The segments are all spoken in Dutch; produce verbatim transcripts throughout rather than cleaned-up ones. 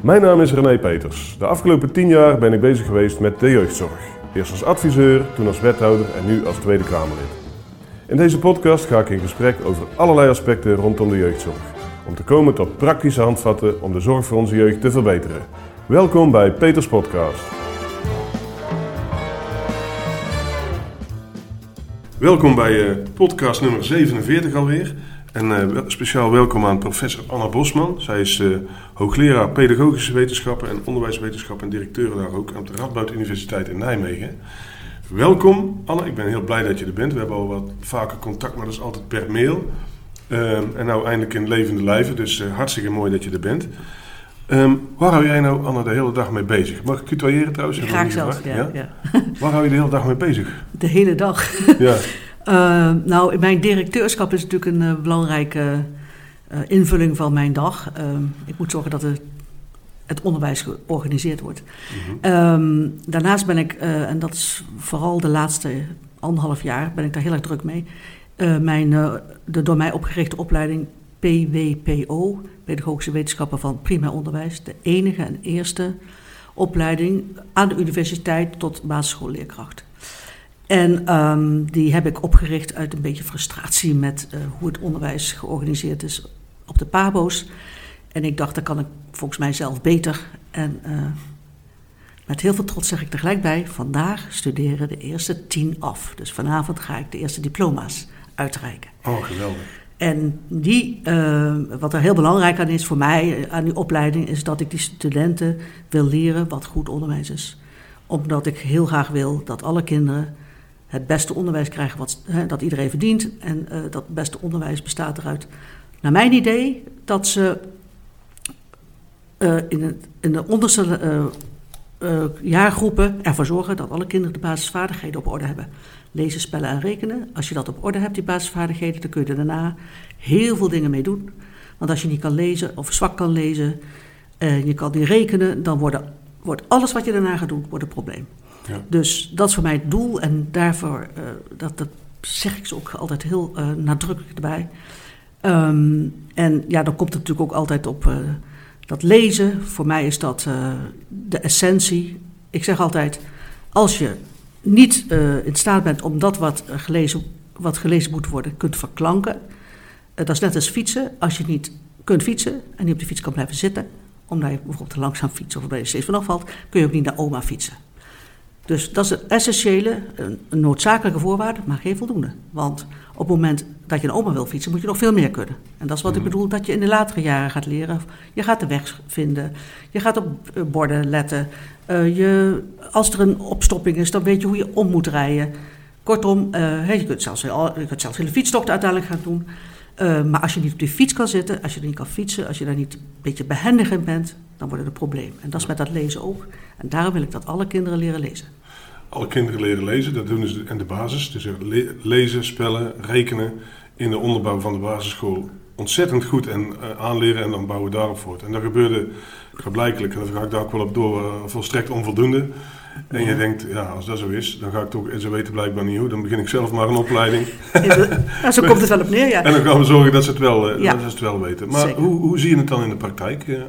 Mijn naam is René Peters. De afgelopen tien jaar ben ik bezig geweest met de jeugdzorg. Eerst als adviseur, toen als wethouder en nu als Tweede Kamerlid. In deze podcast ga ik in gesprek over allerlei aspecten rondom de jeugdzorg. Om te komen tot praktische handvatten om de zorg voor onze jeugd te verbeteren. Welkom bij Peters Podcast. Welkom bij uh, podcast nummer zevenenveertig alweer. En uh, speciaal welkom aan professor Anna Bosman. Zij is uh, hoogleraar pedagogische wetenschappen en onderwijswetenschappen en directeur daar ook aan de Radboud Universiteit in Nijmegen. Welkom Anna, ik ben heel blij dat je er bent. We hebben al wat vaker contact, maar dat is altijd per mail. Uh, en nou eindelijk in levende lijven, dus uh, hartstikke mooi dat je er bent. Um, waar hou jij nou, Anna, de hele dag mee bezig? Mag ik tutoyeren trouwens? Graag zelfs, ja, ja? ja. Waar hou je de hele dag mee bezig? De hele dag? Ja. uh, nou, mijn directeurschap is natuurlijk een uh, belangrijke uh, invulling van mijn dag. Uh, ik moet zorgen dat het, het onderwijs georganiseerd wordt. Mm-hmm. Um, daarnaast ben ik, uh, en dat is vooral de laatste anderhalf jaar, ben ik daar heel erg druk mee. Uh, mijn, uh, de door mij opgerichte opleiding P W P O, Pedagogische Wetenschappen van Primair Onderwijs, de enige en eerste opleiding aan de universiteit tot basisschoolleerkracht. En um, die heb ik opgericht uit een beetje frustratie met uh, hoe het onderwijs georganiseerd is op de P A B O's. En ik dacht, dat kan ik volgens mij zelf beter. En uh, met heel veel trots zeg ik er gelijk bij, vandaag studeren de eerste tien af. Dus vanavond ga ik de eerste diploma's uitreiken. Oh, geweldig. En die, uh, wat er heel belangrijk aan is voor mij, aan die opleiding, is dat ik die studenten wil leren wat goed onderwijs is. Omdat ik heel graag wil dat alle kinderen het beste onderwijs krijgen wat, hè, dat iedereen verdient. En uh, dat beste onderwijs bestaat eruit, naar mijn idee, dat ze uh, in, het, in de onderste uh, uh, jaargroepen ervoor zorgen dat alle kinderen de basisvaardigheden op orde hebben. Lezen, spellen en rekenen. Als je dat op orde hebt, die basisvaardigheden, dan kun je er daarna heel veel dingen mee doen. Want als je niet kan lezen of zwak kan lezen en je kan niet rekenen, dan worden, wordt alles wat je daarna gaat doen, wordt een probleem. Ja. Dus dat is voor mij het doel en daarvoor, uh, dat, dat zeg ik ze ook altijd heel uh, nadrukkelijk erbij. Um, en ja, dan komt het natuurlijk ook altijd op uh, dat lezen. Voor mij is dat uh, de essentie. Ik zeg altijd, als je niet uh, in staat bent om dat wat gelezen, wat gelezen moet worden, kunt verklanken. Uh, dat is net als fietsen. Als je niet kunt fietsen en niet op de fiets kan blijven zitten, omdat je bijvoorbeeld te langzaam fietst of omdat je steeds vanaf valt, kun je ook niet naar oma fietsen. Dus dat is een essentiële, een, een noodzakelijke voorwaarde, maar geen voldoende. Want op het moment dat je naar oma wil fietsen, moet je nog veel meer kunnen. En dat is wat mm. ik bedoel, dat je in de latere jaren gaat leren. Je gaat de weg vinden, je gaat op uh, borden letten. Uh, je, als er een opstopping is, dan weet je hoe je om moet rijden. Kortom, uh, je, kunt zelfs, je kunt zelfs hele fietstochten uiteindelijk gaan doen. Uh, maar als je niet op die fiets kan zitten, als je er niet kan fietsen, als je daar niet een beetje behendig in bent, dan wordt het een probleem. En dat is met dat lezen ook. En daarom wil ik dat alle kinderen leren lezen. Alle kinderen leren lezen, dat doen ze in de basis. Dus le- lezen, spellen, rekenen in de onderbouw van de basisschool ontzettend goed en uh, aanleren en dan bouwen we daarop voort. En dat gebeurde geblijkelijk, en daar ga ik daar ook wel op door, uh, volstrekt onvoldoende. En je denkt, ja, als dat zo is, dan ga ik toch, en ze weten blijkbaar niet hoe, dan begin ik zelf maar een opleiding. Ja, zo komt het wel op neer, ja. En dan gaan we zorgen dat ze het wel, uh, ja. dat ze het wel weten. Maar hoe, hoe zie je het dan in de praktijk? Uh,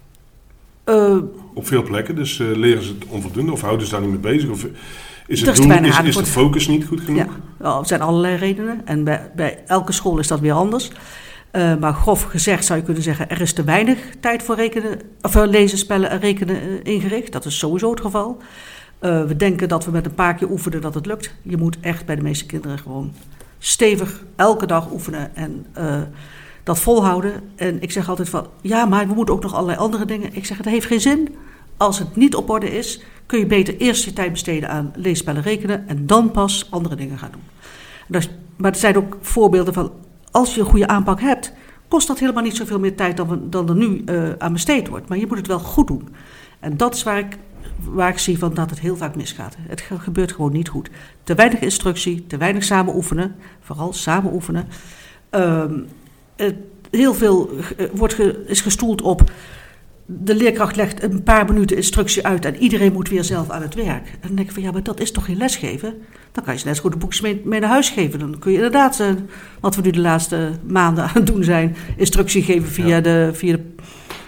uh, op veel plekken, dus uh, leren ze het onvoldoende of houden ze daar niet mee bezig? Of is, het doel, is, is de focus niet goed genoeg? Ja, er zijn allerlei redenen en bij, bij elke school is dat weer anders. Uh, maar grof gezegd zou je kunnen zeggen, er is te weinig tijd voor rekenen, of lezen, spellen en rekenen uh, ingericht. Dat is sowieso het geval. Uh, we denken dat we met een paar keer oefenen dat het lukt. Je moet echt bij de meeste kinderen gewoon stevig elke dag oefenen en uh, dat volhouden. En ik zeg altijd van, ja, maar we moeten ook nog allerlei andere dingen. Ik zeg, het heeft geen zin. Als het niet op orde is, kun je beter eerst je tijd besteden aan lezen, spellen, rekenen en dan pas andere dingen gaan doen. Dus, maar er zijn ook voorbeelden van, als je een goede aanpak hebt, kost dat helemaal niet zoveel meer tijd dan, we, dan er nu uh, aan besteed wordt. Maar je moet het wel goed doen. En dat is waar ik, waar ik zie van dat het heel vaak misgaat. Het gebeurt gewoon niet goed. Te weinig instructie, te weinig samen oefenen. Vooral samen oefenen. Um, het, heel veel uh, wordt ge, is gestoeld op, de leerkracht legt een paar minuten instructie uit en iedereen moet weer zelf aan het werk. En dan denk ik van, ja, maar dat is toch geen lesgeven? Dan kan je ze net zo goed de boekjes mee, mee naar huis geven. Dan kun je inderdaad, uh, wat we nu de laatste maanden aan het doen zijn, instructie geven via, ja. de, via de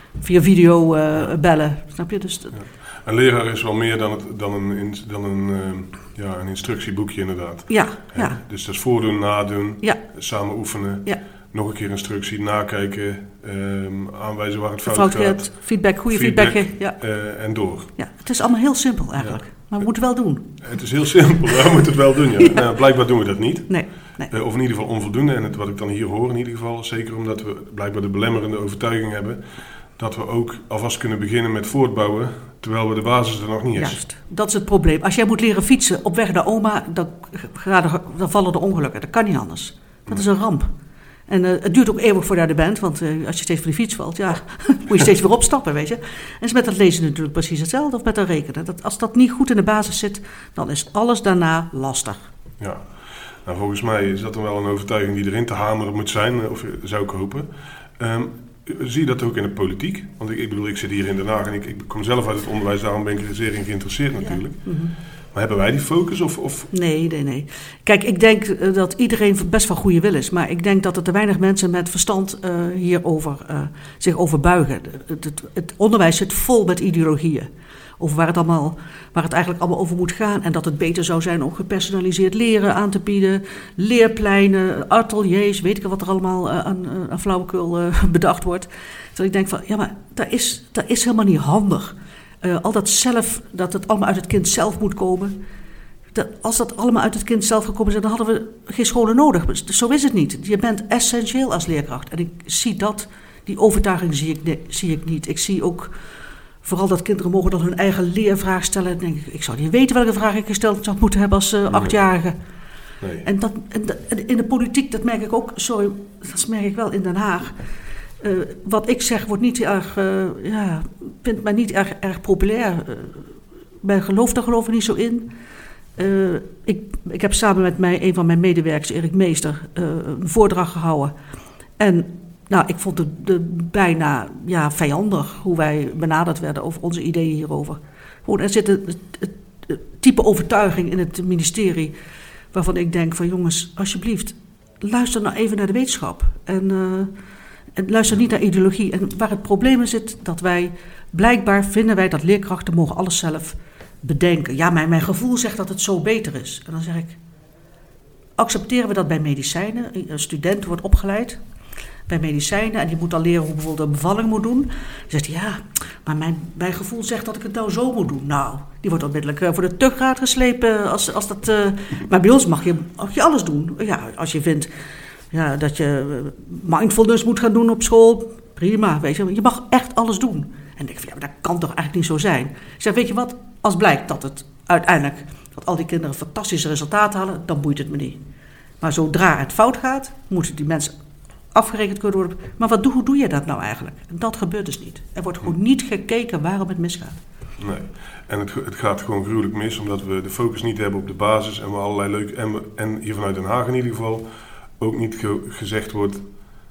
via video uh, ja. bellen. Snap je? Dus, ja. Een leraar is wel meer dan, het, dan, een, dan een, uh, ja, een instructieboekje inderdaad. Ja, ja. ja. Dus dat is voordoen, nadoen, ja. samen oefenen, ja. nog een keer instructie, nakijken, um, aanwijzen waar het fout, fout gaat. gaat. Feedback, goede feedback. feedback ja. Uh, en door. Ja, het is allemaal heel simpel eigenlijk. Ja. Maar we moeten het wel doen. Het is heel simpel, we moeten het wel doen. Ja. ja. Nou, blijkbaar doen we dat niet. Nee. nee. Uh, of in ieder geval onvoldoende. En het, wat ik dan hier hoor in ieder geval, zeker omdat we blijkbaar de belemmerende overtuiging hebben, dat we ook alvast kunnen beginnen met voortbouwen, terwijl we de basis er nog niet is. Juist, dat is het probleem. Als jij moet leren fietsen op weg naar oma, dan, er, dan vallen er ongelukken. Dat kan niet anders. Dat is een ramp. En uh, het duurt ook eeuwig voordat je er bent, want uh, als je steeds van die fiets valt, ja, moet je steeds weer opstappen, weet je. En is met dat lezen natuurlijk precies hetzelfde, of met dat rekenen. Dat, als dat niet goed in de basis zit, dan is alles daarna lastig. Ja, nou, volgens mij is dat dan wel een overtuiging die erin te hameren moet zijn, of zou ik hopen. Um, zie je dat ook in de politiek? Want ik, ik bedoel, ik zit hier in Den Haag en ik, ik kom zelf uit het onderwijs, daarom ben ik er zeer in geïnteresseerd natuurlijk. Ja. Mm-hmm. Maar hebben wij die focus? Of, of? Nee, nee, nee. Kijk, ik denk uh, dat iedereen best van goede wil is. Maar ik denk dat er te weinig mensen met verstand uh, hierover uh, zich over buigen. Het, het, het onderwijs zit vol met ideologieën. Over waar het, allemaal, waar het eigenlijk allemaal over moet gaan. En dat het beter zou zijn om gepersonaliseerd leren aan te bieden. Leerpleinen, ateliers, weet ik wat er allemaal uh, aan, uh, aan flauwekul uh, bedacht wordt. Dat ik denk van, ja, maar dat is, dat is helemaal niet handig. Uh, al dat zelf, dat het allemaal uit het kind zelf moet komen. Dat, als dat allemaal uit het kind zelf gekomen is, dan hadden we geen scholen nodig. Dus zo is het niet. Je bent essentieel als leerkracht. En ik zie dat, die overtuiging zie ik, nee, zie ik niet. Ik zie ook vooral dat kinderen mogen dan hun eigen leervraag stellen. Dan denk ik, ik zou niet weten welke vraag ik gesteld zou moeten hebben als uh, nee. achtjarige. Nee. En, dat, en, dat, en in de politiek, dat merk ik ook, sorry, dat merk ik wel in Den Haag. Uh, wat ik zeg wordt niet erg, uh, ja, vindt mij niet erg, erg populair. Uh, mijn geloof daar geloof ik niet zo in. Uh, ik, ik heb samen met mij, een van mijn medewerkers, Erik Meester, uh, een voordracht gehouden. En nou, ik vond het de, bijna ja, vijandig hoe wij benaderd werden over onze ideeën hierover. Gewoon, er zit een, het, het, het type overtuiging in het ministerie waarvan ik denk van jongens, alsjeblieft, luister nou even naar de wetenschap. En... Uh, En luister niet naar ideologie. En waar het probleem in zit, dat wij blijkbaar vinden wij dat leerkrachten mogen alles zelf bedenken. Ja, mijn, mijn gevoel zegt dat het zo beter is. En dan zeg ik, accepteren we dat bij medicijnen? Een student wordt opgeleid bij medicijnen en die moet dan leren hoe bijvoorbeeld een bevalling moet doen. Dan zegt hij, ja, maar mijn, mijn gevoel zegt dat ik het nou zo moet doen. Nou, die wordt onmiddellijk voor de tuchtraad geslepen. Als, als dat, uh, maar bij ons mag je, mag je alles doen. Ja, als je vindt... Ja, dat je mindfulness moet gaan doen op school, prima, weet je. Je mag echt alles doen. En ik denk van, ja, maar dat kan toch eigenlijk niet zo zijn. Ik zeg, weet je wat, als blijkt dat het uiteindelijk, dat al die kinderen fantastische resultaten halen, dan boeit het me niet. Maar zodra het fout gaat, moeten die mensen afgerekend kunnen worden. Maar wat doe, hoe doe je dat nou eigenlijk? En dat gebeurt dus niet. Er wordt gewoon niet gekeken waarom het misgaat. Nee, en het, het gaat gewoon gruwelijk mis, omdat we de focus niet hebben op de basis en we allerlei leuke, en, we, en hier vanuit Den Haag in ieder geval... ook niet ge- gezegd wordt,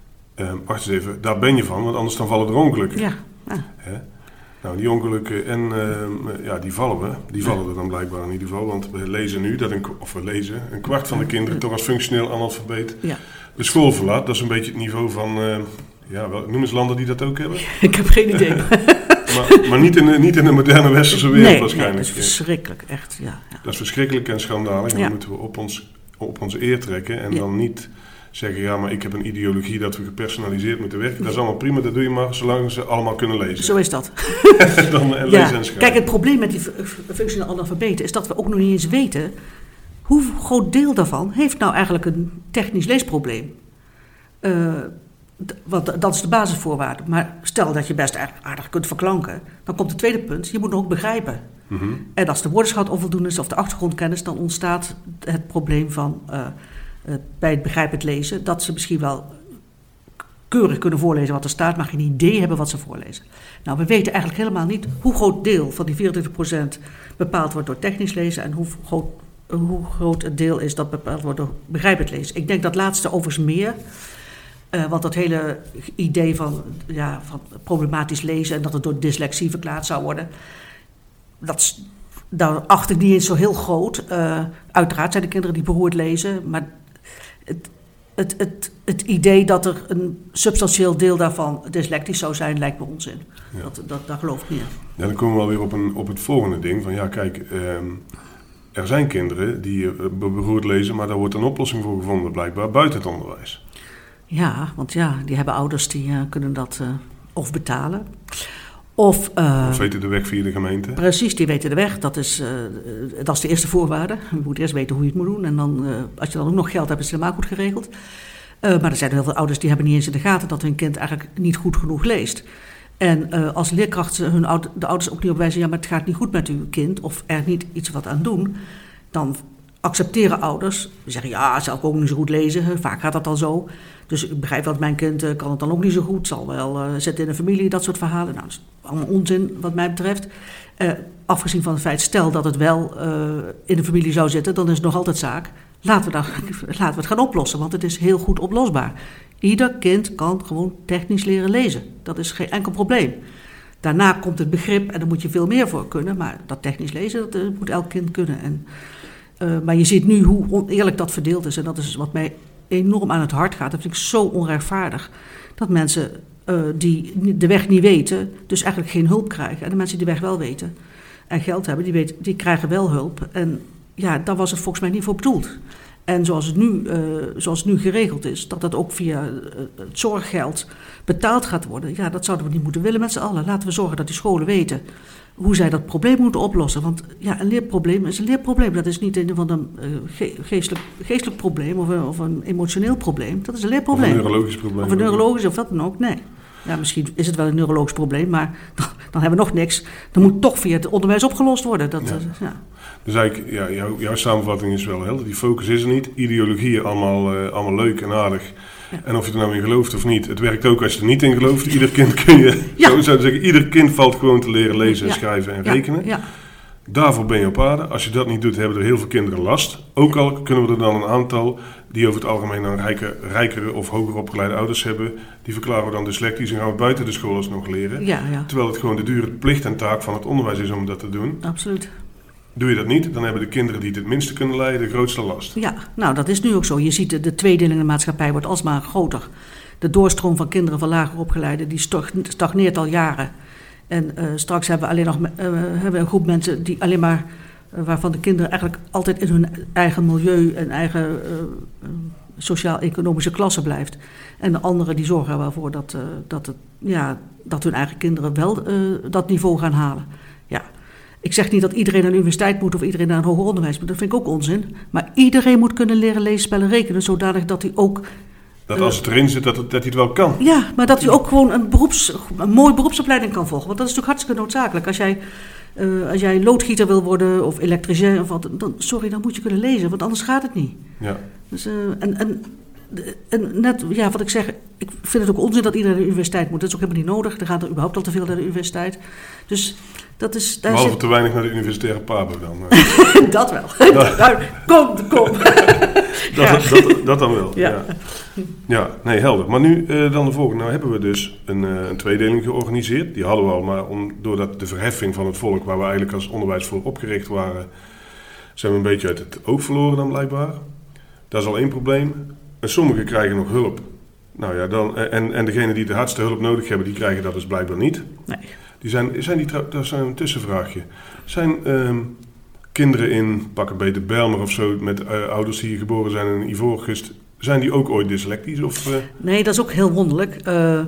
um, wacht eens even, daar ben je van, want anders dan vallen er ongelukken. Ja. Ah. Hè? Nou, die ongelukken, en um, ja, die vallen we. Die vallen er dan blijkbaar in ieder geval, want we lezen nu, dat een, of we lezen, een kwart van de kinderen toch als functioneel analfabeet ja. de school verlaat. Dat is een beetje het niveau van, uh, ja, wel, noem eens landen die dat ook hebben. Ik heb geen idee. maar maar niet, in de, niet in de moderne westerse wereld nee, waarschijnlijk. Nee, dat is verschrikkelijk, echt, ja. ja. Dat is verschrikkelijk en schandalig, en ja. dan moeten we op ons... op onze eer trekken en ja. dan niet zeggen, ja, maar ik heb een ideologie dat we gepersonaliseerd moeten werken. Dat is allemaal prima, dat doe je maar, zolang ze allemaal kunnen lezen. Zo is dat. dan uh, lezen ja. en schrijven. Kijk, het probleem met die functioneel analfabeten is dat we ook nog niet eens weten hoe groot deel daarvan heeft nou eigenlijk een technisch leesprobleem. Uh, d- want dat is de basisvoorwaarde. Maar stel dat je best aardig kunt verklanken, dan komt het tweede punt, je moet nog ook begrijpen. Mm-hmm. En als de woordenschat onvoldoende is of de achtergrondkennis, dan ontstaat het probleem van uh, uh, bij het begrijpend lezen, dat ze misschien wel keurig kunnen voorlezen wat er staat, maar geen idee hebben wat ze voorlezen. Nou, we weten eigenlijk helemaal niet hoe groot deel van die vierentwintig procent bepaald wordt door technisch lezen en hoe groot, hoe groot het deel is dat bepaald wordt door begrijpend lezen. Ik denk dat laatste overigens meer. Uh, want dat hele idee van, ja, van problematisch lezen en dat het door dyslexie verklaard zou worden, dat, dat acht ik niet eens zo heel groot. Uh, uiteraard zijn er kinderen die beroerd lezen, maar het, het, het, het idee dat er een substantieel deel daarvan dyslectisch zou zijn, lijkt me onzin. Ja. Dat, dat, daar geloof ik niet in. Ja, dan komen we alweer op, een, op het volgende ding. Van ja, kijk, um, er zijn kinderen die uh, beroerd lezen, maar daar wordt een oplossing voor gevonden blijkbaar buiten het onderwijs. Ja, want ja, die hebben ouders die uh, kunnen dat uh, of betalen. Of, uh, of weten de weg via de gemeente. Precies, die weten de weg. Dat is, uh, dat is de eerste voorwaarde. Je moet eerst weten hoe je het moet doen. En dan, uh, als je dan ook nog geld hebt, is het helemaal goed geregeld. Uh, maar er zijn heel veel ouders die hebben niet eens in de gaten dat hun kind eigenlijk niet goed genoeg leest. En uh, als leerkracht hun oud- de ouders ook niet opwijzen, ja, maar het gaat niet goed met uw kind, of er niet iets wat aan doen, dan accepteren ouders. Die zeggen, ja, zal ik ook niet zo goed lezen. Vaak gaat dat al zo. Dus ik begrijp dat mijn kind uh, kan het dan ook niet zo goed. Zal wel uh, zitten in een familie, dat soort verhalen. Nou, dat is allemaal onzin wat mij betreft. Uh, afgezien van het feit, stel dat het wel uh, in de familie zou zitten, dan is het nog altijd zaak. Laten we, dan, laten we het gaan oplossen, want het is heel goed oplosbaar. Ieder kind kan gewoon technisch leren lezen. Dat is geen enkel probleem. Daarna komt het begrip en daar moet je veel meer voor kunnen. Maar dat technisch lezen, dat uh, moet elk kind kunnen. En, uh, maar je ziet nu hoe oneerlijk dat verdeeld is. En dat is wat mij enorm aan het hart gaat. Dat vind ik zo onrechtvaardig. Dat mensen uh, die de weg niet weten, dus eigenlijk geen hulp krijgen. En de mensen die de weg wel weten en geld hebben, die, weten, die krijgen wel hulp. En ja, daar was het volgens mij niet voor bedoeld. En zoals het, nu, uh, zoals het nu geregeld is, dat dat ook via uh, het zorggeld betaald gaat worden. Ja, dat zouden we niet moeten willen met z'n allen. Laten we zorgen dat die scholen weten hoe zij dat probleem moeten oplossen. Want ja, een leerprobleem is een leerprobleem. Dat is niet een van een uh, ge- geestelijk, geestelijk probleem of een, of een emotioneel probleem. Dat is een leerprobleem. Of een neurologisch probleem. Of een neurologisch of wat dan ook, nee. Ja, misschien is het wel een neurologisch probleem, maar dan, dan hebben we nog niks. Dan moet toch via het onderwijs opgelost worden. Dat, ja. uh, ja. Dus eigenlijk, ja, jouw, jouw samenvatting is wel helder. Die focus is er niet. Ideologieën allemaal, uh, allemaal leuk en aardig. Ja. En of je er nou in gelooft of niet. Het werkt ook als je er niet in gelooft. Ieder kind kun je, ja. zo zou je zeggen, ieder kind valt gewoon te leren lezen en ja. schrijven en ja. rekenen. Ja. Daarvoor ben je op aarde. Als je dat niet doet, hebben er heel veel kinderen last. Ook al kunnen we er dan een aantal die over het algemeen een rijke, rijkere of hoger opgeleide ouders hebben. Die verklaren we dan dyslectisch en gaan we buiten de school alsnog leren. Ja, ja. Terwijl het gewoon de dure plicht en taak van het onderwijs is om dat te doen. Absoluut. Doe je dat niet, dan hebben de kinderen die het het minste kunnen leiden de grootste last. Ja, nou dat is nu ook zo. Je ziet de, de tweedeling in de maatschappij wordt alsmaar groter. De doorstroom van kinderen van lager opgeleiden die stagneert al jaren. En uh, straks hebben we alleen nog uh, hebben we een groep mensen die alleen maar, uh, waarvan de kinderen eigenlijk altijd in hun eigen milieu en eigen uh, uh, sociaal-economische klasse blijft. En de anderen die zorgen er wel voor dat, uh, dat, het, ja, dat hun eigen kinderen wel uh, dat niveau gaan halen. Ja. Ik zeg niet dat iedereen naar de universiteit moet of iedereen naar een hoger onderwijs moet. Dat vind ik ook onzin. Maar iedereen moet kunnen leren lezen, spellen, rekenen, zodanig dat hij ook... Dat als het erin zit, dat, het, dat hij het wel kan. Ja, maar dat hij ook gewoon een, beroeps, een mooie beroepsopleiding kan volgen. Want dat is natuurlijk hartstikke noodzakelijk. Als jij, uh, als jij loodgieter wil worden of elektricien of wat, dan, sorry, dan moet je kunnen lezen, want anders gaat het niet. Ja. Dus, uh, en, en, en net, ja, wat ik zeg, ik vind het ook onzin dat iedereen naar de universiteit moet. Dat is ook helemaal niet nodig. Er gaat er überhaupt al te veel naar de universiteit. Dus dat is... Daar Behalve zit... te weinig naar de universitaire pabo dan. Dat wel. Nou, kom, kom. Dat, ja. dat, dat, dat dan wel, ja. ja. Ja, nee, helder. Maar nu uh, dan de volgende. Nou hebben we dus een, uh, een tweedeling georganiseerd. Die hadden we al, maar om, doordat de verheffing van het volk, waar we eigenlijk als onderwijs voor opgericht waren, zijn we een beetje uit het oog verloren dan blijkbaar. Dat is al één probleem. En sommigen krijgen nog hulp. Nou ja, dan, en, en degenen die de hardste hulp nodig hebben, die krijgen dat dus blijkbaar niet. Nee. Die zijn, zijn die, dat is een tussenvraagje. Zijn um, kinderen in, pak een beetje Bijlmer of zo, met uh, ouders die geboren zijn in Ivoorkust, zijn die ook ooit dyslectisch? Of, uh? Nee, dat is ook heel wonderlijk. Uh, uh,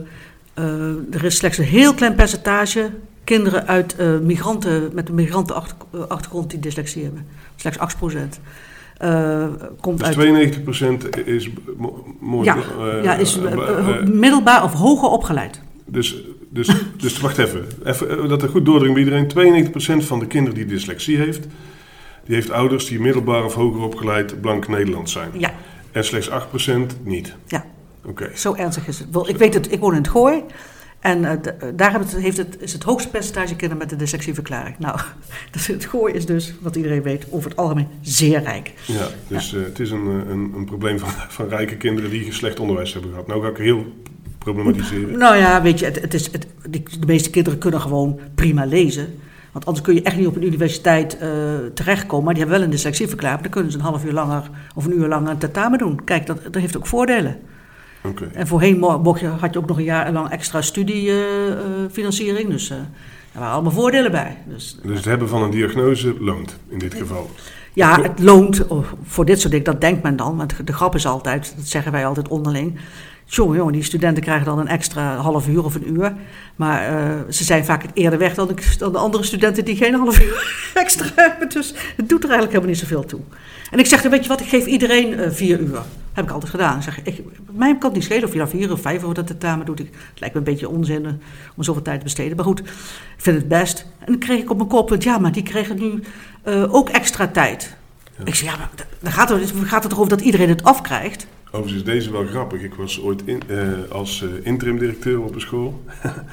er is slechts een heel klein percentage kinderen uit uh, migranten, met een migrantenachtergrond die dyslexie hebben. Slechts acht procent. Uh, komt dus uit... tweeënnegentig procent is mooi. Ja, uh, ja, is uh, uh, uh, middelbaar of hoger opgeleid. Dus, dus, dus wacht even. even. Dat er goed doordringt bij iedereen. tweeënnegentig procent van de kinderen die dyslexie heeft, die heeft ouders die middelbaar of hoger opgeleid blank Nederlands zijn. Ja. En slechts acht procent niet. Ja. Oké. Okay. Zo ernstig is het. Ik weet het, ik woon in het Gooi. En uh, d- daar heeft het, heeft het, is het hoogste percentage kinderen met de dyslexieverklaring. Nou, het Gooi is dus, wat iedereen weet, over het algemeen zeer rijk. Ja, dus ja. Uh, het is een, een, een probleem van, van rijke kinderen die slecht onderwijs hebben gehad. Nou ga ik heel problematiseren. Nou ja, weet je, het, het is, het, de meeste kinderen kunnen gewoon prima lezen. Want anders kun je echt niet op een universiteit uh, terechtkomen. Maar die hebben wel een dyslexieverklaring. Dan kunnen ze een half uur langer of een uur langer een tentamen doen. Kijk, dat, dat heeft ook voordelen. Okay. En voorheen mocht je, had je ook nog een jaar lang extra studiefinanciering. Uh, uh, dus uh, er waren allemaal voordelen bij. Dus, dus het hebben van een diagnose loont in dit geval? Ja, het loont voor dit soort dingen, dat denkt men dan. Want de grap is altijd, dat zeggen wij altijd onderling. Jongen, jongen, die studenten krijgen dan een extra half uur of een uur. Maar uh, ze zijn vaak eerder weg dan de, dan de andere studenten die geen half uur extra hebben. Dus het doet er eigenlijk helemaal niet zoveel toe. En ik zeg, weet je wat, ik geef iedereen uh, vier uur. Heb ik altijd gedaan. Ik zeg, ik, mij kan het niet schelen of je daar vier of vijf uur dat tentamen doet. Ik, het lijkt me een beetje onzin uh, om zoveel tijd te besteden. Maar goed, ik vind het best. En dan kreeg ik op mijn kop, ja, maar die kregen nu uh, ook extra tijd. Ja. Ik zeg, ja, maar dan gaat het, gaat het toch over dat iedereen het afkrijgt? Overigens is deze wel grappig. Ik was ooit in, uh, als uh, interim directeur op een school.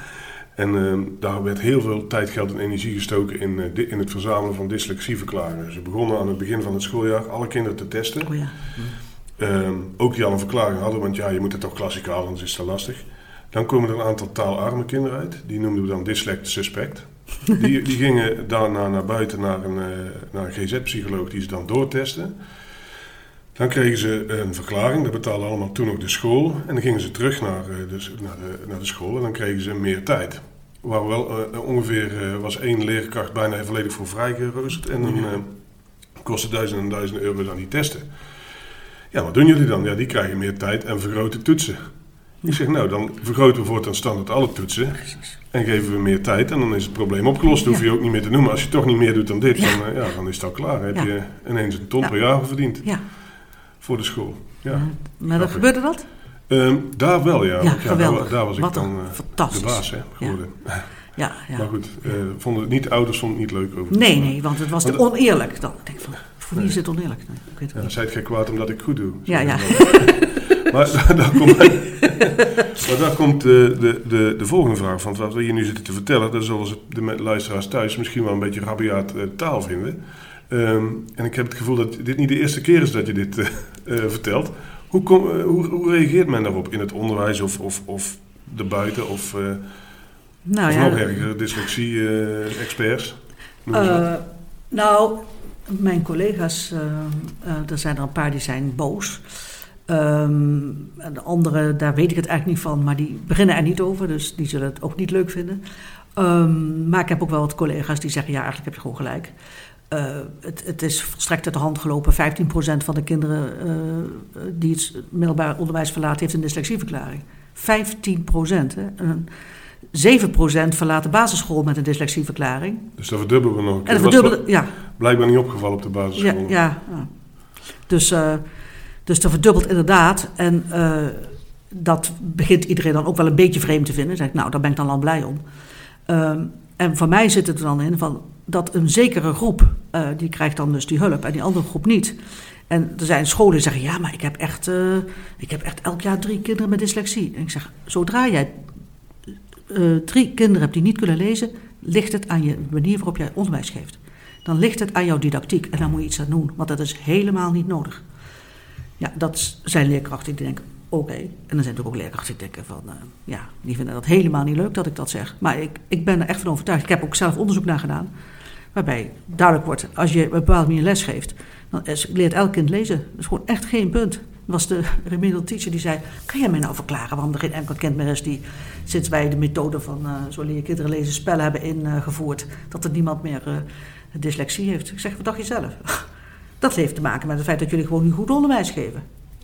en uh, daar werd heel veel tijd, geld en energie gestoken in, uh, di- in het verzamelen van dyslexieverklaringen. Ze begonnen aan het begin van het schooljaar alle kinderen te testen. Oh ja. hm. uh, ook die al een verklaring hadden, want ja, je moet het toch klassikaal, anders is het te lastig. Dan komen er een aantal taalarme kinderen uit. Die noemden we dan dyslect suspect. Die, die gingen daarna naar buiten naar een, uh, naar een G Z-psycholoog die ze dan doortesten. Dan kregen ze een verklaring, dat betaalde allemaal toen ook de school. En dan gingen ze terug naar, uh, de, naar, de, naar de school en dan kregen ze meer tijd. Waar wel uh, ongeveer uh, was één leerkracht bijna volledig voor vrijgeroosterd. En dan uh, kostte duizenden en duizenden euro's aan die testen. Ja, wat doen jullie dan? Ja, die krijgen meer tijd en vergroten toetsen. Ik zeg, nou, dan vergroten we voortaan standaard alle toetsen en geven we meer tijd en dan is het probleem opgelost. Dat hoef je ook niet meer te noemen. Als je toch niet meer doet dan dit, ja. Dan, uh, ja, dan is het al klaar. Dan heb ja. je ineens een ton ja. per jaar verdiend ja. voor de school. Ja. Ja. Maar dan gebeurde dat? Um, daar wel, ja. Ja, Want, ja daar, daar was ik Wat dan uh, de baas hè, geworden. Ja. Ja, ja. Maar goed, uh, vonden het niet, ouders vonden het niet leuk over. Nee, nee, want het was te oneerlijk. Dan denk ik van, voor wie nee. is het oneerlijk? Nee, ik weet het ja, zei het geen kwaad omdat ik goed doe. Ja, ja. Maar daar, daar komt, maar daar komt de, de, de, de volgende vraag van. Wat we hier nu zitten te vertellen, dat zullen de luisteraars thuis misschien wel een beetje rabiaat uh, taal vinden. Um, en ik heb het gevoel dat dit niet de eerste keer is dat je dit uh, uh, vertelt. Hoe, kom, uh, hoe, hoe reageert men daarop in het onderwijs of, of, of erbuiten of, uh, nou, of ja, nog erger, dyslexie-experts? Uh, uh, nou, mijn collega's, uh, uh, er zijn er een paar die zijn boos. Um, en de anderen, daar weet ik het eigenlijk niet van, maar die beginnen er niet over, dus die zullen het ook niet leuk vinden. Um, maar ik heb ook wel wat collega's die zeggen, ja, eigenlijk heb je gewoon gelijk. Uh, het, het is volstrekt uit de hand gelopen. vijftien procent van de kinderen uh, die het middelbaar onderwijs verlaten heeft een dyslexieverklaring. vijftien procent. Hè? En zeven procent verlaat de basisschool met een dyslexieverklaring. Dus dat verdubbelen we nog een keer. En dat verdubbelen, ja. Blijkbaar niet opgevallen op de basisschool. Ja, ja, ja. Dus, uh, dus dat verdubbelt inderdaad. En uh, dat begint iedereen dan ook wel een beetje vreemd te vinden. Dan zeg ik, nou, daar ben ik dan al blij om. Um, en voor mij zit het er dan in van dat een zekere groep, uh, die krijgt dan dus die hulp en die andere groep niet. En er zijn scholen die zeggen, ja, maar ik heb echt, uh, ik heb echt elk jaar drie kinderen met dyslexie. En ik zeg, zodra jij uh, drie kinderen hebt die niet kunnen lezen, ligt het aan je manier waarop jij onderwijs geeft. Dan ligt het aan jouw didactiek en dan moet je iets aan doen, want dat is helemaal niet nodig. Ja, dat zijn leerkrachten die denken, oké. Okay. En dan zijn er ook leerkrachten die denken van, uh, ja, die vinden dat helemaal niet leuk dat ik dat zeg. Maar ik, ik ben er echt van overtuigd. Ik heb ook zelf onderzoek naar gedaan, waarbij duidelijk wordt, als je op een bepaalde manier les geeft, dan leert elk kind lezen. Dat is gewoon echt geen punt. Dat was de remedial teacher die zei, kan jij mij nou verklaren waarom er geen enkel kind meer is die, sinds wij de methode van uh, zo leer je kinderen lezen spellen hebben ingevoerd, uh, dat er niemand meer uh, dyslexie heeft. Ik zeg, wat dacht je zelf? Dat heeft te maken met het feit dat jullie gewoon niet goed onderwijs geven.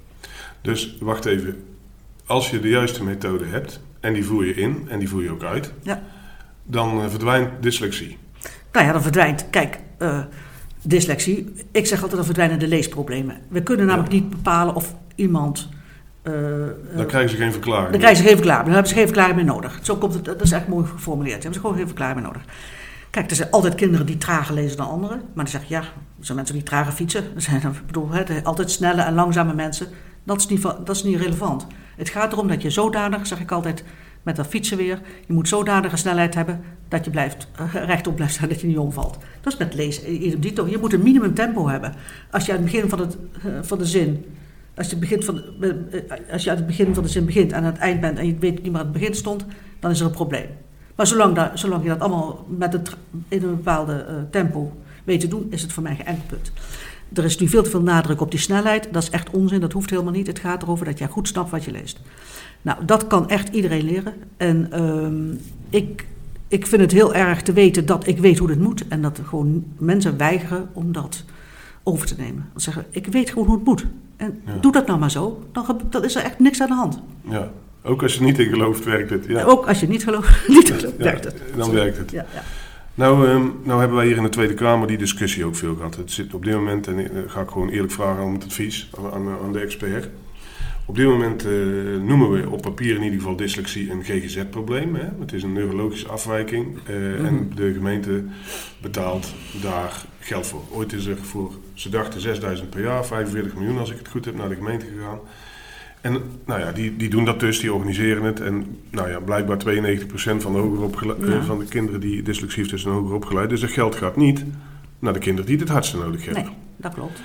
Dus, wacht even. Als je de juiste methode hebt, en die voer je in, en die voer je ook uit, ja. dan uh, verdwijnt dyslexie. Nou ja, dan verdwijnt, kijk, uh, dyslexie, ik zeg altijd dan verdwijnen de leesproblemen. We kunnen namelijk ja. niet bepalen of iemand... Uh, dan krijgen ze geen verklaring. Dan krijgen ze geen verklaring, dan hebben ze geen verklaring meer nodig. Zo komt het, dat is echt mooi geformuleerd. Dan hebben ze gewoon geen verklaring meer nodig. Kijk, er zijn altijd kinderen die trager lezen dan anderen. Maar dan zeg je, ja, er zijn mensen die trager fietsen. Er zijn ik bedoel, hè, altijd snelle en langzame mensen. Dat is, niet, dat is niet relevant. Het gaat erom dat je zodanig, zeg ik altijd met dat fietsen weer, je moet zodanige snelheid hebben dat je blijft, uh, rechtop blijft staan, dat je niet omvalt. Dat is met lezen. Je moet een minimum tempo hebben. Als je aan het begin van, het, uh, van de zin, als je, begint van, uh, als je aan het begin van de zin begint en aan het eind bent en je weet niet meer aan het begin stond, dan is er een probleem. Maar zolang, daar, zolang je dat allemaal met een, in een bepaalde uh, tempo weet te doen, is het voor mij geen enkel punt. Er is nu veel te veel nadruk op die snelheid. Dat is echt onzin, dat hoeft helemaal niet. Het gaat erover dat jij goed snapt wat je leest. Nou, dat kan echt iedereen leren. En um, ik, ik vind het heel erg te weten dat ik weet hoe dit moet. En dat gewoon mensen weigeren om dat over te nemen. Dat zeggen, ik weet gewoon hoe het moet. En ja. doe dat nou maar zo. Dan, dan is er echt niks aan de hand. Ja, ook als je niet in gelooft, werkt het. Ja. Ook als je niet gelooft, niet gelooft, ja, werkt het. Dan zo. werkt het. Ja, ja. Nou, um, nou hebben wij hier in de Tweede Kamer die discussie ook veel gehad. Het zit op dit moment, en uh, ga ik gewoon eerlijk vragen om het advies aan, aan de expert. Op dit moment uh, noemen we op papier in ieder geval dyslexie een G G Z-probleem. Hè? Het is een neurologische afwijking uh, mm-hmm. en de gemeente betaalt daar geld voor. Ooit is er voor, ze dachten zesduizend per jaar, vijfenveertig miljoen als ik het goed heb, naar de gemeente gegaan. En nou ja, die, die doen dat dus, die organiseren het. En nou ja, blijkbaar tweeënnegentig procent van de, hoger opgele- ja. uh, van de kinderen die dyslexie heeft, is een hoger opgeleid. Dus dat geld gaat niet naar de kinderen die het het hardste nodig hebben. Nee, dat klopt.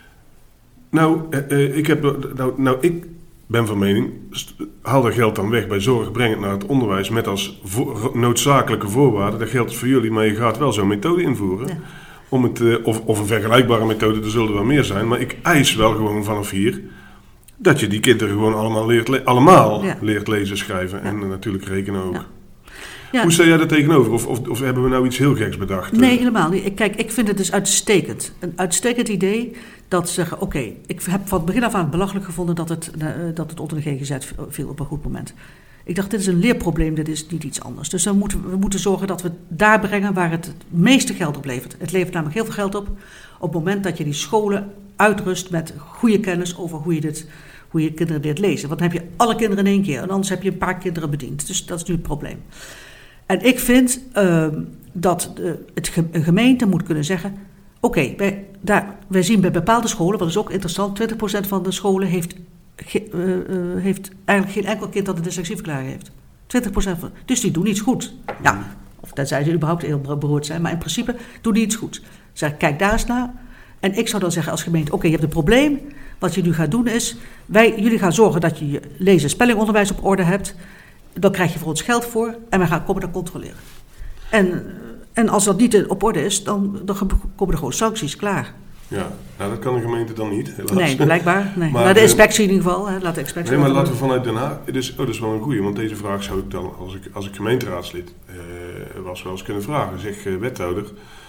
Nou, uh, uh, ik heb, nou, nou, ik ben van mening, st- haal dat geld dan weg bij zorg, breng het naar het onderwijs met als vo- noodzakelijke voorwaarde. Dat geldt voor jullie, maar je gaat wel zo'n methode invoeren. Ja. Om het, uh, of, of een vergelijkbare methode, er zullen er wel meer zijn. Maar ik eis wel gewoon vanaf hier dat je die kinderen gewoon allemaal leert, le- allemaal ja. leert lezen, schrijven ja. en uh, natuurlijk rekenen ook. Ja. Ja. Hoe sta jij daar tegenover? Of, of, of hebben we nou iets heel geks bedacht? Nee, helemaal niet. Kijk, ik vind het dus uitstekend. Een uitstekend idee dat ze zeggen, oké, okay, ik heb van het begin af aan belachelijk gevonden dat het, uh, dat het onder de G G Z viel op een goed moment. Ik dacht, dit is een leerprobleem, dit is niet iets anders. Dus dan moeten we moeten zorgen dat we het daar brengen waar het het meeste geld op levert. Het levert namelijk heel veel geld op op het moment dat je die scholen uitrust met goede kennis over hoe je dit, hoe je kinderen leert lezen. Want dan heb je alle kinderen in één keer en anders heb je een paar kinderen bediend. Dus dat is nu het probleem. En ik vind uh, dat de, het ge- een gemeente moet kunnen zeggen, oké, okay, wij, daar, wij zien bij bepaalde scholen, wat is ook interessant, twintig procent van de scholen heeft, ge, uh, uh, heeft eigenlijk geen enkel kind dat een dyslexieverklaring heeft. twintig procent van, dus die doen iets goed. Nou, of tenzij ze überhaupt heel beroerd zijn, maar in principe doen die iets goed. Zeg, kijk daar eens naar. En ik zou dan zeggen als gemeente, oké, okay, je hebt een probleem. Wat je nu gaat doen is, wij, jullie gaan zorgen dat je je lezen- en spellingonderwijs op orde hebt. Dan krijg je voor ons geld voor en wij gaan komen dat controleren. En, en als dat niet op orde is, dan, dan komen er gewoon sancties, klaar. Ja, nou dat kan een gemeente dan niet, helaas. Nee, blijkbaar. Nee. Maar, nou, de inspectie in ieder geval. Hè. Laat de inspectie nee, maar laten we vanuit Den Haag... Dus, oh, dat is wel een goeie, want deze vraag zou ik dan, als ik, als ik gemeenteraadslid uh, was, wel eens kunnen vragen. Zeg, uh, wethouder,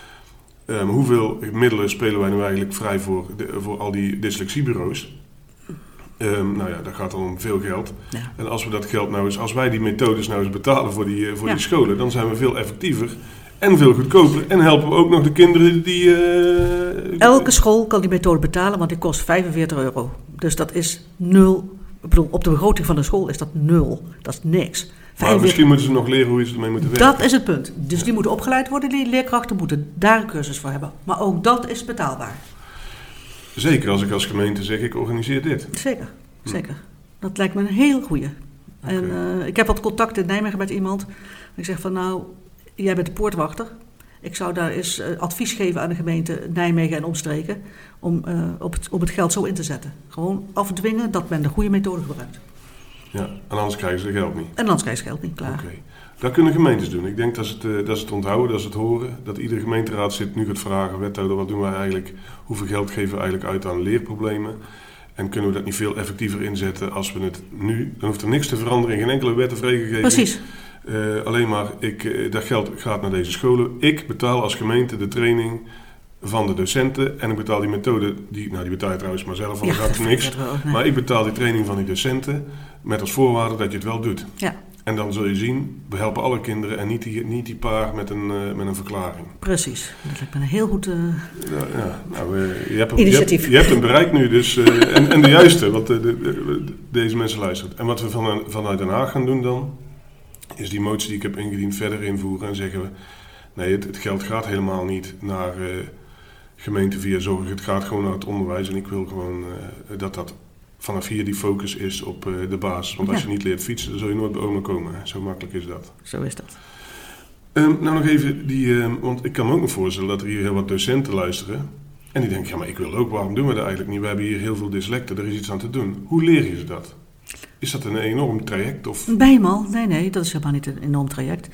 um, hoeveel middelen spelen wij nu eigenlijk vrij voor, de, voor al die dyslexiebureaus? Um, nou ja, dat gaat dan om veel geld. Ja. En als we dat geld nou eens, als wij die methodes nou eens betalen voor die, voor ja. die scholen, dan zijn we veel effectiever en veel goedkoper. En helpen we ook nog de kinderen die... Uh, Elke school kan die methode betalen, want die kost vijfenveertig euro. Dus dat is nul. Ik bedoel, op de begroting van de school is dat nul. Dat is niks. Maar misschien moeten ze nog leren hoe ze ermee moeten werken. Dat is het punt. Dus ja. die moeten opgeleid worden, die leerkrachten moeten daar een cursus voor hebben. Maar ook dat is betaalbaar. Zeker als ik als gemeente zeg, ik organiseer dit. Zeker, hm. zeker. Dat lijkt me een heel goeie. Okay. En uh, ik heb wat contact in Nijmegen met iemand. Ik zeg van nou, jij bent de poortwachter. Ik zou daar eens uh, advies geven aan de gemeente Nijmegen en omstreken. Om, uh, op, het, om het geld zo in te zetten. Gewoon afdwingen dat men de goede methode gebruikt. Ja, en anders krijgen ze het geld niet. En anders krijgen ze geld niet, klaar. Oké. Okay. Dat kunnen gemeentes doen. Ik denk dat ze het, uh, dat ze het onthouden, dat ze het horen. Dat iedere gemeenteraad zit nu gaat vragen, wethouder, wat doen wij eigenlijk? Hoeveel geld geven we eigenlijk uit aan leerproblemen? En kunnen we dat niet veel effectiever inzetten als we het nu... Dan hoeft er niks te veranderen, in geen enkele wet of regelgeving. Precies. Uh, alleen maar, ik, uh, dat geld gaat naar deze scholen. Ik betaal als gemeente de training van de docenten. En ik betaal die methode, die, nou die betaal je trouwens maar zelf, want ja, dat gaat niks. Wel, nee. Maar ik betaal die training van die docenten met als voorwaarde dat je het wel doet. Ja. En dan zul je zien, we helpen alle kinderen en niet die, niet die paar met een, uh, met een verklaring. Precies, dat lijkt me een heel goed uh, ja, ja, nou, uh, je hebt, initiatief. Je hebt, je hebt een bereik nu dus, uh, en, en de juiste, wat uh, de, de, de, deze mensen luisteren. En wat we van, vanuit Den Haag gaan doen dan, is die motie die ik heb ingediend verder invoeren en zeggen we, nee, het, het geld gaat helemaal niet naar uh, gemeente via zorg, het gaat gewoon naar het onderwijs en ik wil gewoon uh, dat dat... vanaf hier die focus is op uh, de basis. Want als ja. je niet leert fietsen, dan zul je nooit bij oma komen. Hè? Zo makkelijk is dat. Zo is dat. Um, nou nog even, die, um, want ik kan me ook nog voorstellen dat er hier heel wat docenten luisteren. En die denken, ja maar ik wil ook, waarom doen we dat eigenlijk niet? We hebben hier heel veel dyslecten, er is iets aan te doen. Hoe leer je ze dat? Is dat een enorm traject? Of? Bijemaal, nee nee, dat is helemaal niet een enorm traject.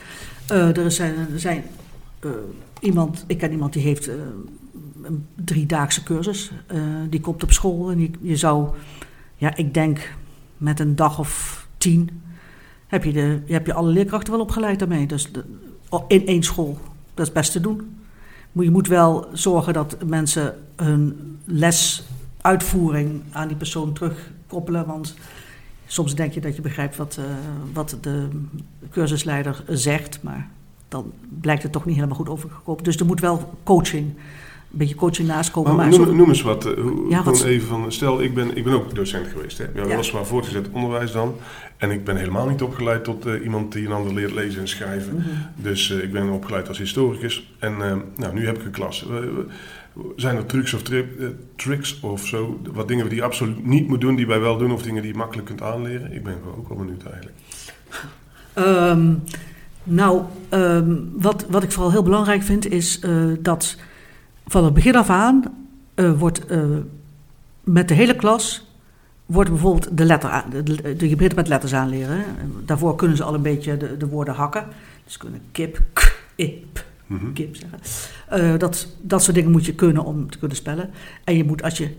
Uh, er zijn, er zijn uh, iemand, ik ken iemand die heeft uh, een driedaagse cursus. Uh, die komt op school en die, je zou, ja, ik denk met een dag of tien heb je, de, heb je alle leerkrachten wel opgeleid daarmee. Dus de, in één school, dat is best te doen. Je moet wel zorgen dat mensen hun lesuitvoering aan die persoon terugkoppelen, want soms denk je dat je begrijpt wat, uh, wat de cursusleider zegt, maar dan blijkt het toch niet helemaal goed overgekomen. Dus er moet wel coaching, een beetje coaching naast komen. Maar, maar noem, noem eens wat. Uh, hoe, ja, wat even van, stel, ik ben, ik ben ook docent geweest. Hè? Ja, ja. Weliswaar voortgezet onderwijs dan. En ik ben helemaal niet opgeleid tot uh, iemand die een ander leert lezen en schrijven. Mm-hmm. Dus uh, ik ben opgeleid als historicus. En uh, nou, nu heb ik een klas. Uh, zijn er trucs of tri- uh, tricks of zo? Wat dingen die je absoluut niet moet doen, die wij wel doen, of dingen die je makkelijk kunt aanleren? Ik ben ook wel benieuwd eigenlijk. Um, nou, um, wat, wat ik vooral heel belangrijk vind, is uh, dat van het begin af aan uh, wordt uh, met de hele klas wordt bijvoorbeeld de letter aan, de, de, de, je begint met letters aanleren. Hè. Daarvoor kunnen ze al een beetje de, de woorden hakken. Dus ze kunnen kip, k, ip, mm-hmm. kip zeggen. Uh, dat, dat soort dingen moet je kunnen om te kunnen spellen. En je moet, als je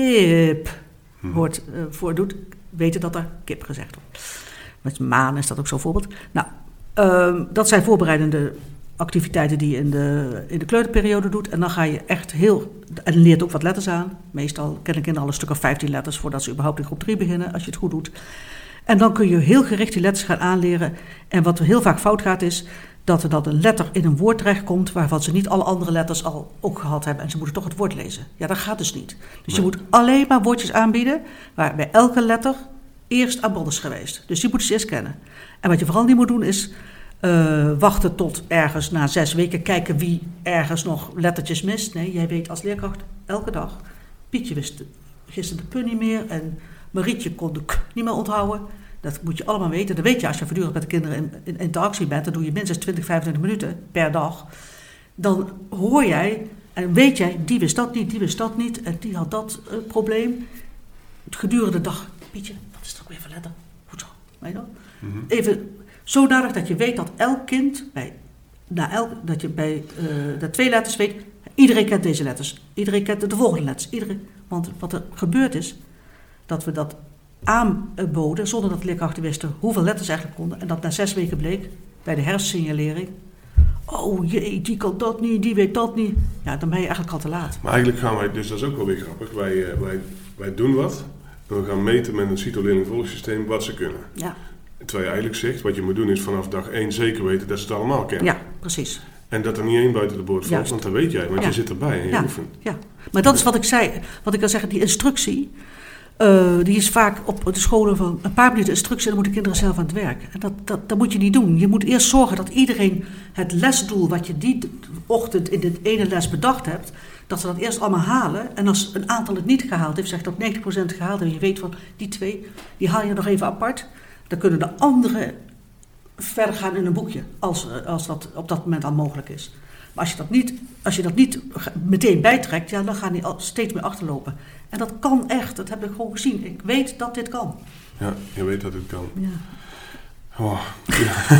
kip mm-hmm. hoort, uh, voordoet, weten dat er kip gezegd wordt. Met maan is dat ook zo'n voorbeeld. Nou, uh, dat zijn voorbereidende activiteiten die je in de, in de kleuterperiode doet. En dan ga je echt heel... En leert ook wat letters aan. Meestal kennen kinderen al een stuk of vijftien letters voordat ze überhaupt in groep drie beginnen, als je het goed doet. En dan kun je heel gericht die letters gaan aanleren. En wat er heel vaak fout gaat is dat er dan een letter in een woord terechtkomt waarvan ze niet alle andere letters al ook gehad hebben. En ze moeten toch het woord lezen. Ja, dat gaat dus niet. Dus je moet alleen maar woordjes aanbieden waar bij elke letter eerst aan bod is geweest. Dus die moeten ze eerst kennen. En wat je vooral niet moet doen is Uh, wachten tot ergens na zes weken kijken wie ergens nog lettertjes mist. Nee, jij weet als leerkracht elke dag. Pietje wist gisteren de P niet meer en Marietje kon de K niet meer onthouden. Dat moet je allemaal weten. Dat weet je als je voortdurend met de kinderen in, in interactie bent. Dan doe je minstens twintig, vijfentwintig minuten per dag. Dan hoor jij en weet jij, die wist dat niet, die wist dat niet en die had dat uh, probleem. Gedurende de dag, Pietje, wat is dat ook weer voor letter? Goed zo, weet je wel? Mm-hmm. Even... Zodanig dat je weet dat elk kind, bij, na elk, dat je bij uh, de twee letters weet, iedereen kent deze letters. Iedereen kent de volgende letters. Iedereen, want wat er gebeurd is, dat we dat aanboden zonder dat de leerkrachten wisten hoeveel letters eigenlijk konden. En dat na zes weken bleek, bij de hersensignalering, oh jee, die kan dat niet, die weet dat niet. Ja, dan ben je eigenlijk al te laat. Maar eigenlijk gaan wij, dus dat is ook wel weer grappig, wij, uh, wij, wij doen wat en we gaan meten met een CITO-leerlingvolgsysteem wat ze kunnen. Ja. Terwijl je eigenlijk zegt, wat je moet doen is vanaf dag één zeker weten dat ze het allemaal kennen. Ja, precies. En dat er niet één buiten de boord valt, Juist. Want dat weet jij, want ja. je zit erbij en je ja. oefent. Ja, maar dat is wat ik zei, wat ik al zeggen, die instructie, uh, die is vaak op de scholen van een paar minuten instructie en dan moeten kinderen zelf aan het werk. En dat, dat, dat moet je niet doen. Je moet eerst zorgen dat iedereen het lesdoel wat je die ochtend in de ene les bedacht hebt, dat ze dat eerst allemaal halen. En als een aantal het niet gehaald heeft, zeg dat negentig procent gehaald heeft, en je weet van die twee, die haal je nog even apart. Dan kunnen de anderen verder gaan in een boekje, als, als dat op dat moment al mogelijk is. Maar als je dat niet, als je dat niet meteen bijtrekt, ja, dan gaan die steeds meer achterlopen. En dat kan echt, dat heb ik gewoon gezien. Ik weet dat dit kan. Ja, je weet dat het kan. Ja. Oh, ja.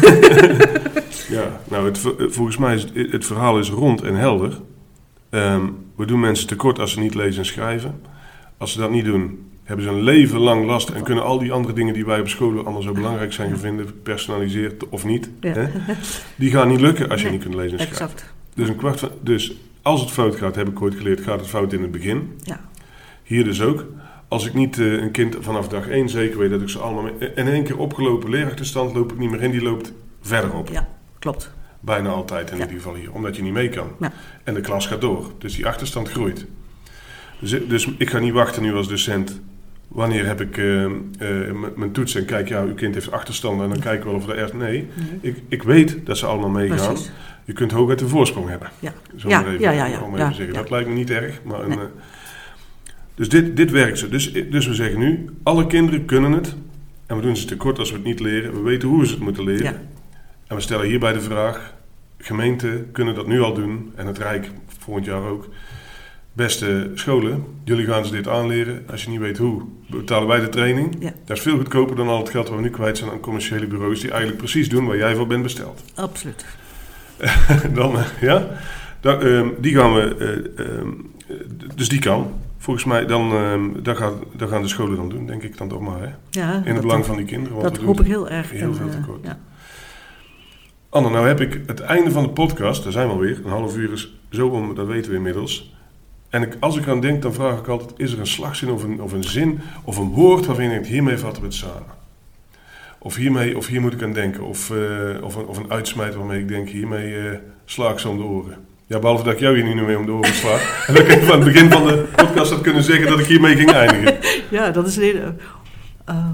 ja, nou, het, volgens mij is het, het verhaal is rond en helder. Um, we doen mensen tekort als ze niet lezen en schrijven. Als ze dat niet doen, hebben ze een leven lang last en kunnen al die andere dingen die wij op school allemaal zo belangrijk zijn gevonden, personaliseerd of niet, ja. hè, die gaan niet lukken als je nee, niet kunt lezen en schrijven. Exact. Dus, een kwart van, dus als het fout gaat, heb ik ooit geleerd, gaat het fout in het begin. Ja. Hier dus ook. Als ik niet uh, een kind vanaf dag één zeker weet dat ik ze allemaal... Mee, in één keer opgelopen leerachterstand loop ik niet meer in, die loopt verder op. Ja, klopt. Bijna altijd in ja. ieder geval hier, omdat je niet mee kan. Ja. En de klas gaat door, dus die achterstand groeit. Dus, dus ik ga niet wachten nu als docent. Wanneer heb ik uh, uh, m- mijn toets en kijk, ja, uw kind heeft achterstanden en dan kijken we wel of er ergens... Nee, nee. Ik, ik weet dat ze allemaal meegaan. Precies. Je kunt hooguit een voorsprong hebben. Ja, Zo ja, maar even, ja, ja, ja, om even ja, zeggen. ja. Dat lijkt me niet erg, maar... Een, nee. uh, dus dit, dit werkt zo. Dus, dus we zeggen nu, alle kinderen kunnen het. En we doen ze tekort als we het niet leren. We weten hoe we het moeten leren. Ja. En we stellen hierbij de vraag... Gemeenten kunnen dat nu al doen. En het Rijk volgend jaar ook. beste scholen, jullie gaan ze dit aanleren. Als je niet weet hoe, betalen wij de training. Ja. Dat is veel goedkoper dan al het geld wat we nu kwijt zijn aan commerciële bureaus die eigenlijk precies doen waar jij voor bent besteld. Absoluut. dan, uh, ja, dan, uh, die gaan we, uh, uh, dus die kan. Volgens mij, dan, uh, dat, gaat, dat gaan de scholen dan doen, denk ik dan toch maar. Hè? Ja, in het dat, belang van die kinderen. Want dat hoop ik heel erg. Heel en, veel uh, tekort. ja. Anne, nou heb ik het einde van de podcast, daar zijn we alweer, een half uur is zo om, dat weten we inmiddels. En ik, als ik aan denk, dan vraag ik altijd, is er een slagzin of een, of een zin of een woord waarvan je denkt, hiermee vatten we het samen. Of, hiermee, of hier moet ik aan denken. Of, uh, of, een, of een uitsmijter waarmee ik denk, hiermee uh, sla ik ze om de oren. Ja, behalve dat ik jou hier niet meer om de oren sla. En dat ik even aan het begin van de podcast had kunnen zeggen dat ik hiermee ging eindigen. Ja, dat is een hele... Uh...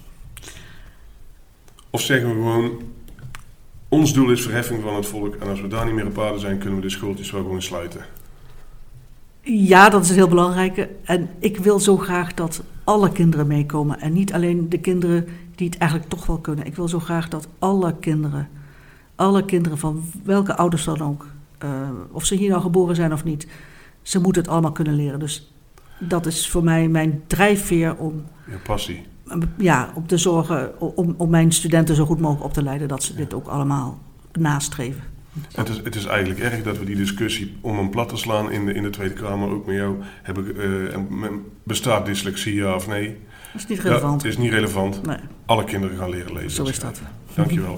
Of zeggen we gewoon, ons doel is verheffing van het volk. En als we daar niet meer op aarde zijn, kunnen we de schooltjes wel gewoon sluiten. Ja, dat is een heel belangrijke. En ik wil zo graag dat alle kinderen meekomen. En niet alleen de kinderen die het eigenlijk toch wel kunnen. Ik wil zo graag dat alle kinderen, alle kinderen van welke ouders dan ook, uh, of ze hier nou geboren zijn of niet, ze moeten het allemaal kunnen leren. Dus dat is voor mij mijn drijfveer om, je passie. Ja, om te zorgen, om, om mijn studenten zo goed mogelijk op te leiden dat ze ja. dit ook allemaal nastreven. Het is, het is eigenlijk erg dat we die discussie om hem plat te slaan in de, in de Tweede Kamer, ook met jou, heb ik, uh, bestaat dyslexie ja of nee? Dat is niet relevant. Dat is niet relevant. Nee. Alle kinderen gaan leren lezen. Zo is dat. Dankjewel.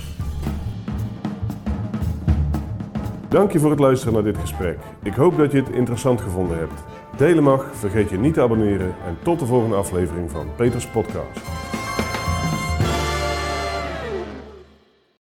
Dank je voor het luisteren naar dit gesprek. Ik hoop dat je het interessant gevonden hebt. Delen mag, vergeet je niet te abonneren en tot de volgende aflevering van Peters Podcast.